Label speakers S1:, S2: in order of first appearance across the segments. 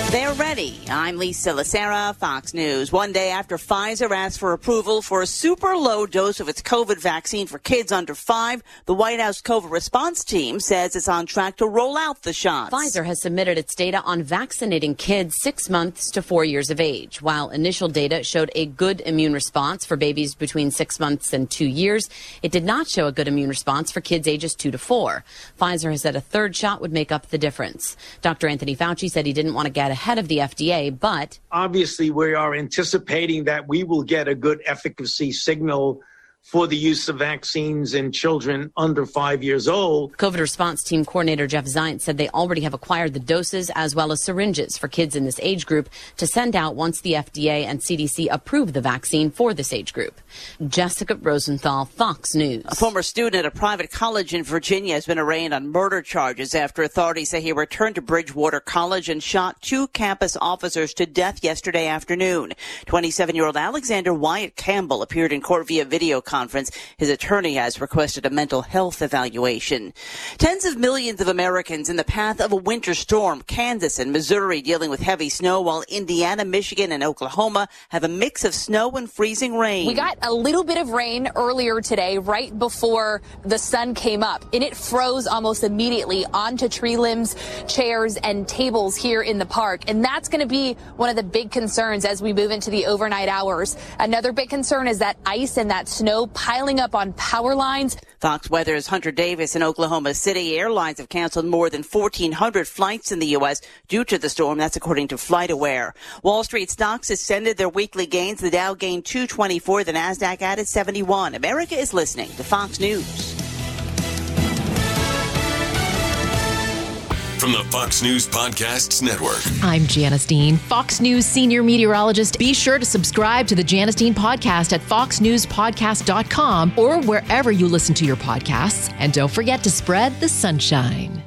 S1: They're ready. I'm Lisa Lacera, Fox News. One day after Pfizer asked for approval for a super low dose of its COVID vaccine for kids under 5, the White House COVID response team says it's on track to roll out the shots.
S2: Pfizer has submitted its data on vaccinating kids 6 months to 4 years of age. While initial data showed a good immune response for babies between 6 months and 2 years, it did not show a good immune response for kids ages 2 to 4. Pfizer has said a third shot would make up the difference. Dr. Anthony Fauci said he didn't want to get ahead of the FDA, but
S3: obviously we are anticipating that we will get a good efficacy signal for the use of vaccines in children under 5 years old.
S2: COVID response team coordinator Jeff Zients said they already have acquired the doses as well as syringes for kids in this age group to send out once the FDA and CDC approve the vaccine for this age group. Jessica Rosenthal, Fox News.
S1: A former student at a private college in Virginia has been arraigned on murder charges after authorities say he returned to Bridgewater College and shot 2 campus officers to death yesterday afternoon. 27-year-old Alexander Wyatt Campbell appeared in court via video conference. His attorney has requested a mental health evaluation. Tens of millions of Americans in the path of a winter storm. Kansas and Missouri dealing with heavy snow, while Indiana, Michigan, and Oklahoma have a mix of snow and freezing rain.
S4: We got a little bit of rain earlier today, right before the sun came up, and it froze almost immediately onto tree limbs, chairs, and tables here in the park. And that's going to be one of the big concerns as we move into the overnight hours. Another big concern is that ice and that snow piling up on power lines.
S1: Fox Weather's Hunter Davis in Oklahoma City. Airlines have canceled more than 1,400 flights in the U.S. due to the storm. That's according to FlightAware. Wall Street stocks extended their weekly gains. The Dow gained 224. The Nasdaq added 71. America is listening to Fox News.
S5: From the Fox News Podcasts Network.
S6: I'm Janice Dean, Fox News senior meteorologist. Be sure to subscribe to the Janice Dean podcast at foxnewspodcast.com or wherever you listen to your podcasts. And don't forget to spread the sunshine.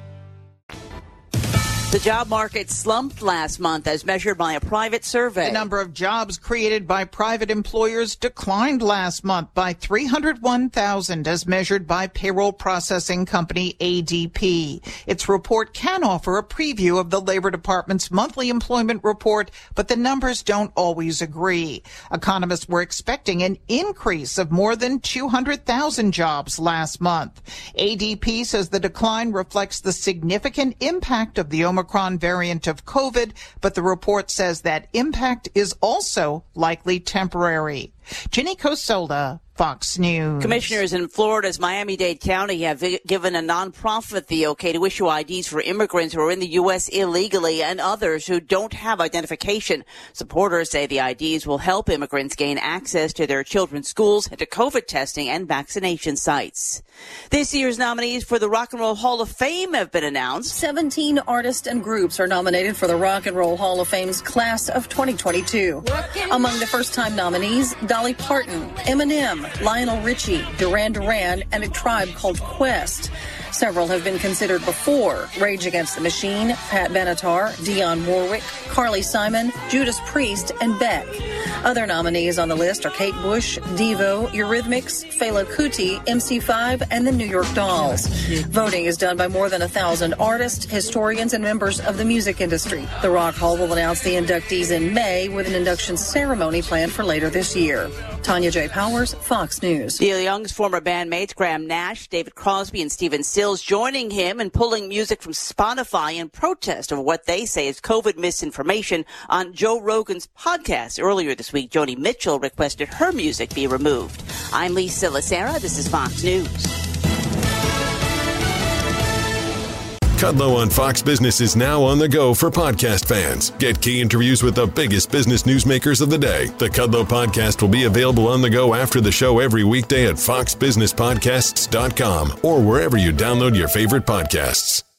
S1: The job market slumped last month as measured by a private survey.
S7: The number of jobs created by private employers declined last month by 301,000 as measured by payroll processing company ADP. Its report can offer a preview of the Labor Department's monthly employment report, but the numbers don't always agree. Economists were expecting an increase of more than 200,000 jobs last month. ADP says the decline reflects the significant impact of the Omicron variant of COVID, but the report says that impact is also likely temporary. Ginny Cosola, Fox News.
S1: Commissioners in Florida's Miami-Dade County have given a nonprofit the okay to issue IDs for immigrants who are in the U.S. illegally and others who don't have identification. Supporters say the IDs will help immigrants gain access to their children's schools and to COVID testing and vaccination sites. This year's nominees for the Rock and Roll Hall of Fame have been announced.
S8: 17 artists and groups are nominated for the Rock and Roll Hall of Fame's class of 2022. Among the first-time nominees, Dolly Parton, Eminem, Lionel Richie, Duran Duran, and a tribe called Quest. Several have been considered before: Rage Against the Machine, Pat Benatar, Dionne Warwick, Carly Simon, Judas Priest, and Beck. Other nominees on the list are Kate Bush, Devo, Eurythmics, Fela Kuti, MC5, and the New York Dolls. Voting is done by more than 1,000 artists, historians, and members of the music industry. The Rock Hall will announce the inductees in May with an induction ceremony planned for later this year. Tanya J. Powers, Fox News.
S1: Neil Young's former bandmates Graham Nash, David Crosby, and Stephen Stills joining him in pulling music from Spotify in protest of what they say is COVID misinformation on Joe Rogan's podcast. Earlier this week, Joni Mitchell requested her music be removed. I'm Lisa Lacera. This is Fox News.
S5: Kudlow on Fox Business is now on the go for podcast fans. Get key interviews with the biggest business newsmakers of the day. The Kudlow podcast will be available on the go after the show every weekday at foxbusinesspodcasts.com or wherever you download your favorite podcasts.